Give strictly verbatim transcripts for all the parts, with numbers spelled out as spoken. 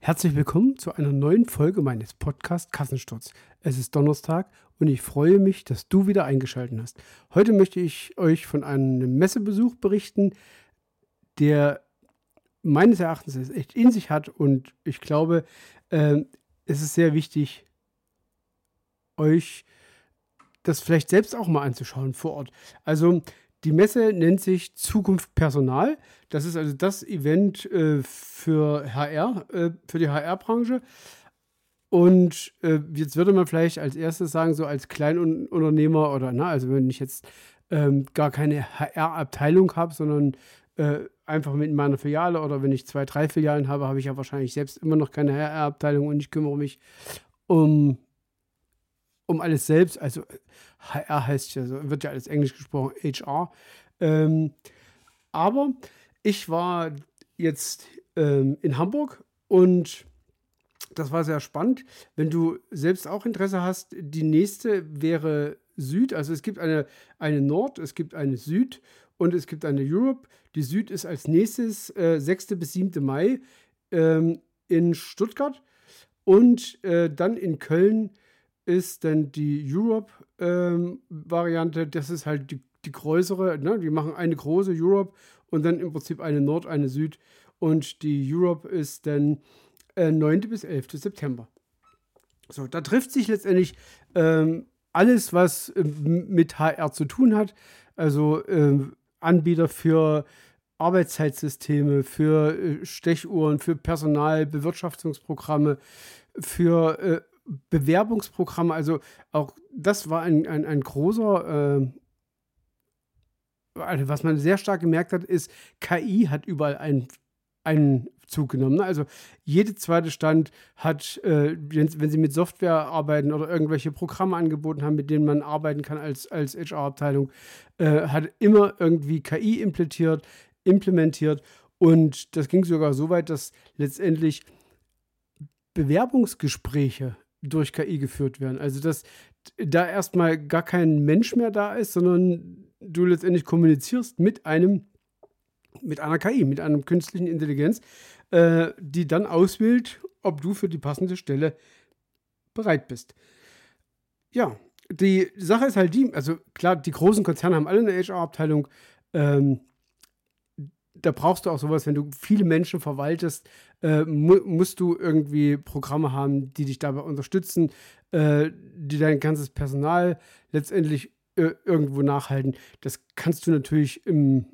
Herzlich willkommen zu einer neuen Folge meines Podcasts Kassensturz. Es ist Donnerstag und ich freue mich, dass du wieder eingeschaltet hast. Heute möchte ich euch von einem Messebesuch berichten, der meines Erachtens es echt in sich hat, und ich glaube, äh, es ist sehr wichtig, euch das vielleicht selbst auch mal anzuschauen vor Ort. Also die Messe nennt sich Zukunft Personal. Das ist also das Event äh, für H R, äh, für die H R-Branche. Und äh, jetzt würde man vielleicht als erstes sagen, so als Kleinunternehmer oder, na, also wenn ich jetzt ähm, gar keine H R-Abteilung habe, sondern äh, einfach mit meiner Filiale, oder wenn ich zwei, drei Filialen habe, habe ich ja wahrscheinlich selbst immer noch keine H R-Abteilung und ich kümmere mich um, um alles selbst. Also H R heißt ja, so wird ja alles Englisch gesprochen, H R. Ähm, aber ich war jetzt ähm, in Hamburg und das war sehr spannend. Wenn du selbst auch Interesse hast, die nächste wäre Süd. Also es gibt eine, eine Nord, es gibt eine Süd und es gibt eine Europe. Die Süd ist als nächstes äh, sechsten bis siebten Mai ähm, in Stuttgart, und äh, dann in Köln ist dann die Europe-Variante. Ähm, das ist halt die, die größere, ne? Die machen eine große Europe und dann im Prinzip eine Nord, eine Süd, und die Europe ist dann äh, neunten bis elften September. So, da trifft sich letztendlich ähm, alles, was äh, mit H R zu tun hat. Also äh, Anbieter für Arbeitszeitsysteme, für äh, Stechuhren, für Personalbewirtschaftungsprogramme, für äh, Bewerbungsprogramme. Also auch das war ein, ein, ein großer, äh, also was man sehr stark gemerkt hat, ist, K I hat überall einen, einen Zug genommen. Ne? Also jede zweite Stand hat, äh, wenn, wenn sie mit Software arbeiten oder irgendwelche Programme angeboten haben, mit denen man arbeiten kann als, als H R-Abteilung, äh, hat immer irgendwie K I implementiert, implementiert. Und das ging sogar so weit, dass letztendlich Bewerbungsgespräche durch K I geführt werden. Also dass da erstmal gar kein Mensch mehr da ist, sondern du letztendlich kommunizierst mit einem, mit einer K I, mit einer künstlichen Intelligenz, äh, die dann auswählt, ob du für die passende Stelle bereit bist. Ja, die Sache ist halt die, also klar, die großen Konzerne haben alle eine H R-Abteilung. Ähm, da brauchst du auch sowas, wenn du viele Menschen verwaltest, äh, mu- musst du irgendwie Programme haben, die dich dabei unterstützen, äh, die dein ganzes Personal letztendlich äh, irgendwo nachhalten. Das kannst du natürlich im,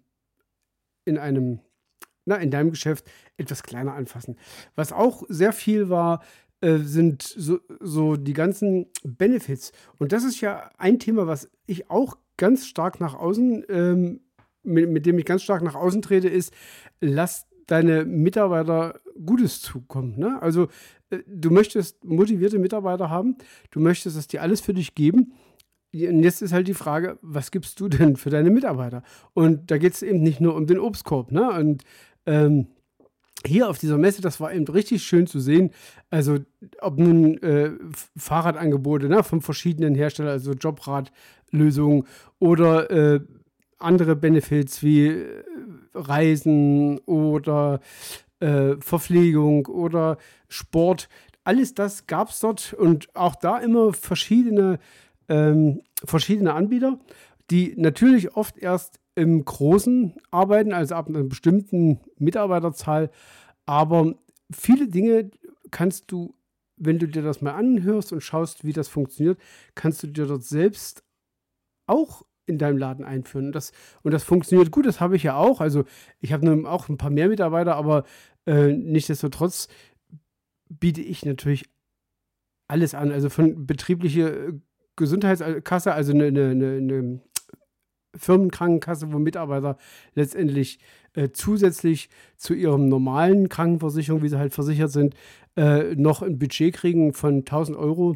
in einem, na, in deinem Geschäft etwas kleiner anfassen. Was auch sehr viel war, äh, sind so, so die ganzen Benefits. Und das ist ja ein Thema, was ich auch ganz stark nach außen ähm, mit, mit dem ich ganz stark nach außen trete, ist, lass deine Mitarbeiter Gutes zukommen. Ne? Also äh, du möchtest motivierte Mitarbeiter haben, du möchtest, dass die alles für dich geben. Und jetzt ist halt die Frage, was gibst du denn für deine Mitarbeiter? Und da geht es eben nicht nur um den Obstkorb. Ne? Und ähm, hier auf dieser Messe, das war eben richtig schön zu sehen. Also ob nun äh, Fahrradangebote, ne, von verschiedenen Herstellern, also Jobradlösungen oder äh, andere Benefits wie äh, Reisen oder äh, Verpflegung oder Sport. Alles das gab es dort, und auch da immer verschiedene, ähm, verschiedene Anbieter, die natürlich oft erst im Großen arbeiten, also ab einer bestimmten Mitarbeiterzahl. Aber viele Dinge kannst du, wenn du dir das mal anhörst und schaust, wie das funktioniert, kannst du dir dort selbst auch in deinem Laden einführen. Und das, und das funktioniert gut, das habe ich ja auch. Also ich habe nun auch ein paar mehr Mitarbeiter, aber äh, nichtsdestotrotz biete ich natürlich alles an. Also von betriebliche Gesundheitskasse, also eine, eine, eine Firmenkrankenkasse, wo Mitarbeiter letztendlich äh, zusätzlich zu ihrem normalen Krankenversicherung, wie sie halt versichert sind, äh, noch ein Budget kriegen von tausend Euro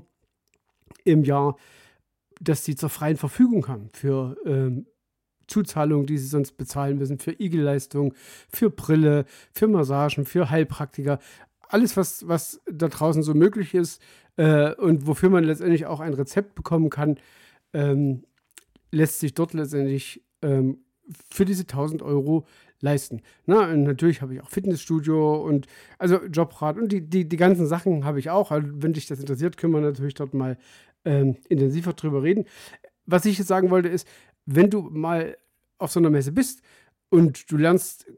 im Jahr, dass sie zur freien Verfügung haben für ähm, Zuzahlungen, die sie sonst bezahlen müssen, für I G L-Leistungen, für Brille, für Massagen, für Heilpraktiker. Alles, was, was da draußen so möglich ist äh, und wofür man letztendlich auch ein Rezept bekommen kann, ähm, lässt sich dort letztendlich ähm, für diese tausend Euro leisten. Na, und natürlich habe ich auch Fitnessstudio und also Jobrat und die, die, die ganzen Sachen habe ich auch. Also wenn dich das interessiert, können wir natürlich dort mal ähm, intensiver drüber reden. Was ich jetzt sagen wollte ist, wenn du mal auf so einer Messe bist und du lernst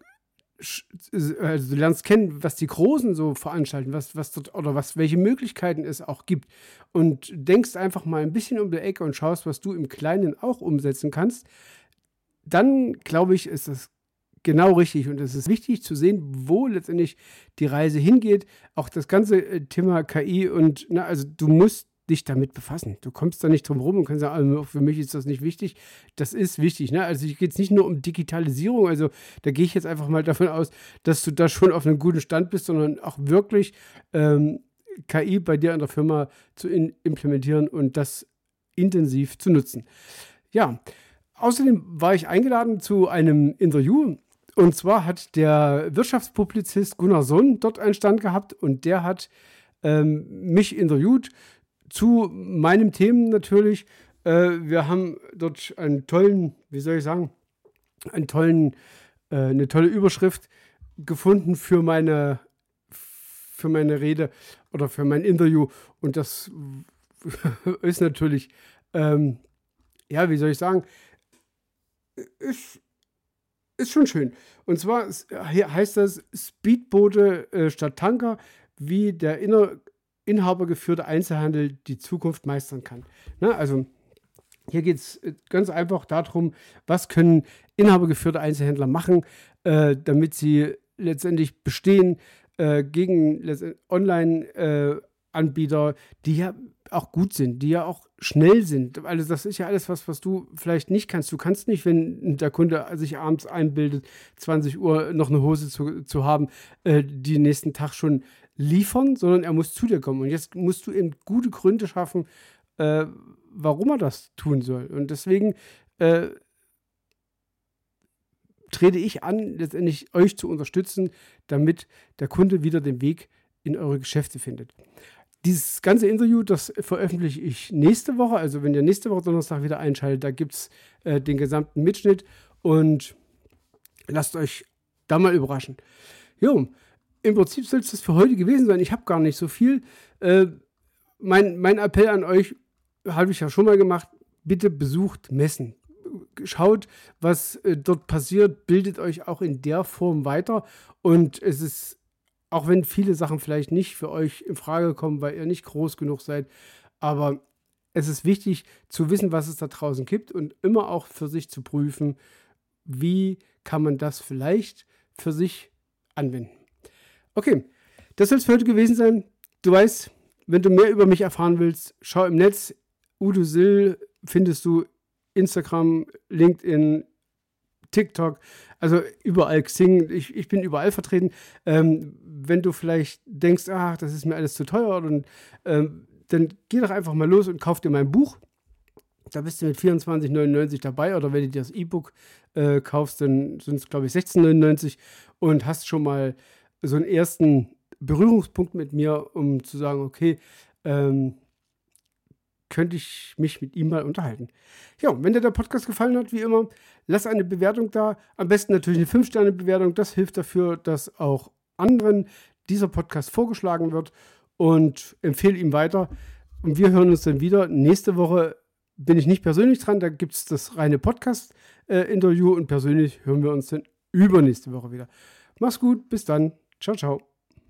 also du lernst kennen, was die Großen so veranstalten, was, was dort oder was, welche Möglichkeiten es auch gibt und denkst einfach mal ein bisschen um die Ecke und schaust, was du im Kleinen auch umsetzen kannst, dann glaube ich, ist das genau richtig und es ist wichtig zu sehen, wo letztendlich die Reise hingeht. Auch das ganze Thema K I und na, also du musst dich damit befassen. Du kommst da nicht drum rum und kannst sagen, also für mich ist das nicht wichtig. Das ist wichtig. Ne? Also hier geht es nicht nur um Digitalisierung, also da gehe ich jetzt einfach mal davon aus, dass du da schon auf einem guten Stand bist, sondern auch wirklich ähm, K I bei dir in der Firma zu in, implementieren und das intensiv zu nutzen. Ja, außerdem war ich eingeladen zu einem Interview und zwar hat der Wirtschaftspublizist Gunnar Sohn dort einen Stand gehabt und der hat ähm, mich interviewt zu meinem Themen natürlich. Äh, wir haben dort einen tollen, wie soll ich sagen, einen tollen, äh, eine tolle Überschrift gefunden für meine, für meine Rede oder für mein Interview. Und das ist natürlich, ähm, ja, wie soll ich sagen, ist, ist schon schön. Und zwar heißt das Speedboote äh, statt Tanker, wie der inner inhabergeführte Einzelhandel die Zukunft meistern kann. Ne? Also hier geht es ganz einfach darum, was können inhabergeführte Einzelhändler machen, äh, damit sie letztendlich bestehen äh, gegen Online-Anbieter, äh, die ja auch gut sind, die ja auch schnell sind. Also das ist ja alles was, was du vielleicht nicht kannst. Du kannst nicht, wenn der Kunde sich abends einbildet, zwanzig Uhr noch eine Hose zu, zu haben, äh, die nächsten Tag schon liefern, sondern er muss zu dir kommen. Und jetzt musst du eben gute Gründe schaffen, äh, warum er das tun soll. Und deswegen äh, trete ich an, letztendlich euch zu unterstützen, damit der Kunde wieder den Weg in eure Geschäfte findet. Dieses ganze Interview, das veröffentliche ich nächste Woche. Also wenn ihr nächste Woche Donnerstag wieder einschaltet, da gibt es äh, den gesamten Mitschnitt und lasst euch da mal überraschen. Jo, im Prinzip soll es das für heute gewesen sein. Ich habe gar nicht so viel. Äh, mein, mein Appell an euch habe ich ja schon mal gemacht. Bitte besucht Messen. Schaut, was äh, dort passiert. Bildet euch auch in der Form weiter. Und es ist, auch wenn viele Sachen vielleicht nicht für euch in Frage kommen, weil ihr nicht groß genug seid, aber es ist wichtig zu wissen, was es da draußen gibt und immer auch für sich zu prüfen, wie kann man das vielleicht für sich anwenden. Okay, das soll es für heute gewesen sein. Du weißt, wenn du mehr über mich erfahren willst, schau im Netz. Udo Sill findest du Instagram, LinkedIn, TikTok, also überall Xing. Ich, ich bin überall vertreten. Ähm, wenn du vielleicht denkst, ach, das ist mir alles zu teuer, dann, ähm, dann geh doch einfach mal los und kauf dir mein Buch. Da bist du mit vierundzwanzig neunundneunzig dabei oder wenn du dir das E-Book äh, kaufst, dann sind es, glaube ich, sechzehn neunundneunzig und hast schon mal so einen ersten Berührungspunkt mit mir, um zu sagen, okay, ähm, könnte ich mich mit ihm mal unterhalten. Ja, wenn dir der Podcast gefallen hat, wie immer, lass eine Bewertung da. Am besten natürlich eine fünf Sterne Bewertung. Das hilft dafür, dass auch anderen dieser Podcast vorgeschlagen wird und empfehle ihm weiter. Und wir hören uns dann wieder. Nächste Woche bin ich nicht persönlich dran, da gibt es das reine Podcast-Interview und persönlich hören wir uns dann übernächste Woche wieder. Mach's gut, bis dann. Ciao, ciao.